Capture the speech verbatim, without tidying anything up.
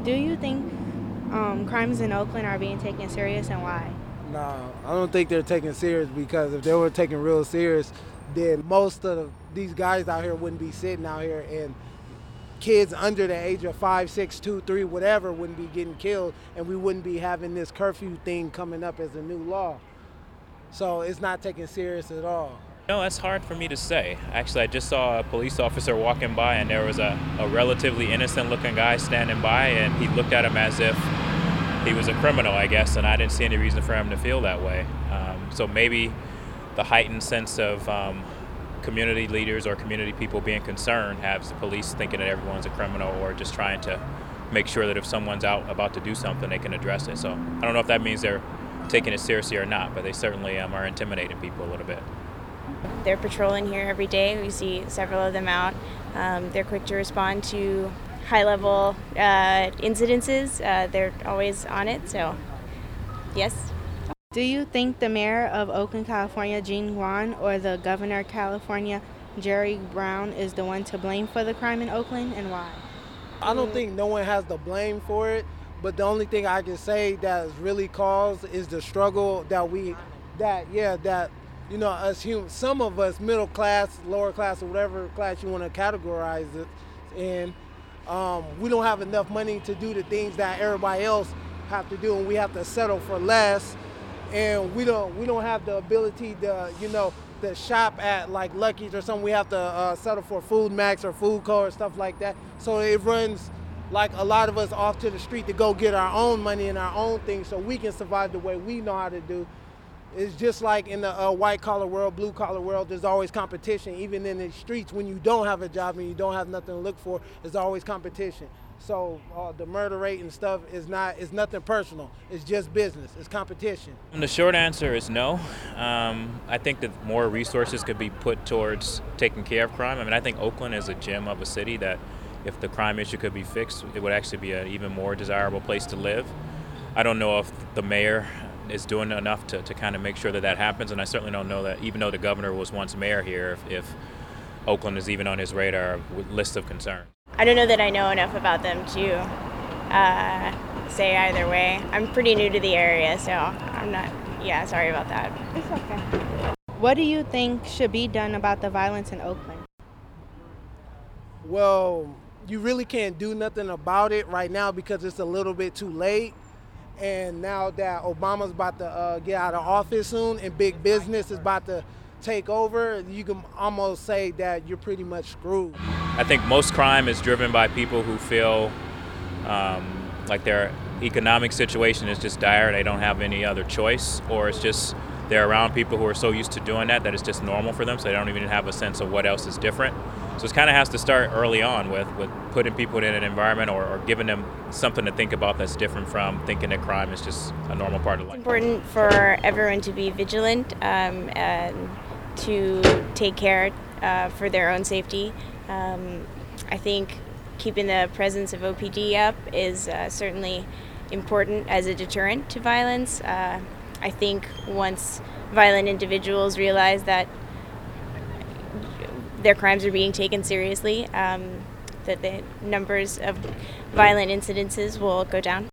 Do you think um, crimes in Oakland are being taken serious, and why? No, I don't think they're taking serious, because if they were taking real serious, then most of the, these guys out here wouldn't be sitting out here, and kids under the age of five, six, two, three, whatever wouldn't be getting killed, and we wouldn't be having this curfew thing coming up as a new law. So it's not taken serious at all. No, that's hard for me to say. Actually, I just saw a police officer walking by, and there was a, a relatively innocent-looking guy standing by, and he looked at him as if he was a criminal, I guess, and I didn't see any reason for him to feel that way. Um, so maybe the heightened sense of um, community leaders or community people being concerned has the police thinking that everyone's a criminal, or just trying to make sure that if someone's out about to do something, they can address it. So I don't know if that means they're taking it seriously or not, but they certainly um, are intimidating people a little bit. They're patrolling here every day. We see several of them out. Um, they're quick to respond to high-level uh, incidences. Uh, they're always on it, so yes. Do you think the mayor of Oakland, California, Gene Wan, or the governor of California, Jerry Brown, is the one to blame for the crime in Oakland, and why? I don't think no one has the blame for it, but the only thing I can say that is really caused is the struggle that we, that, yeah, that, you know, us humans, some of us, middle class, lower class, or whatever class you want to categorize it in, um, we don't have enough money to do the things that everybody else have to do, and we have to settle for less, and we don't we don't have the ability to, you know, to shop at like Lucky's or something. We have to uh, settle for Food Max or Food Co or stuff like that. So it runs like a lot of us off to the street to go get our own money and our own things so we can survive the way we know how to do. It's just like in the uh, white-collar world, blue-collar world, there's always competition. Even in the streets, when you don't have a job and you don't have nothing to look for, there's always competition. So uh, the murder rate and stuff is not is nothing personal. It's just business. It's competition. And the short answer is no. Um, I think that more resources could be put towards taking care of crime. I mean, I think Oakland is a gem of a city that if the crime issue could be fixed, it would actually be an even more desirable place to live. I don't know if the mayor is doing enough to, to kind of make sure that that happens, and I certainly don't know that, even though the governor was once mayor here, if, if Oakland is even on his radar list of concern. I don't know that I know enough about them to uh, say either way. I'm pretty new to the area, so I'm not, yeah, sorry about that. It's okay. What do you think should be done about the violence in Oakland? Well, you really can't do nothing about it right now because it's a little bit too late. And now that Obama's about to uh, get out of office soon and big business is about to take over, you can almost say that you're pretty much screwed. I think most crime is driven by people who feel um, like their economic situation is just dire, they don't have any other choice, or it's just they're around people who are so used to doing that that it's just normal for them, so they don't even have a sense of what else is different. So it kind of has to start early on with, with putting people in an environment or, or giving them something to think about that's different from thinking that crime is just a normal part of life. It's important for everyone to be vigilant um, and to take care uh, for their own safety. Um, I think keeping the presence of O P D up is uh, certainly important as a deterrent to violence. Uh, I think once violent individuals realize that their crimes are being taken seriously, um, that the numbers of violent incidences will go down.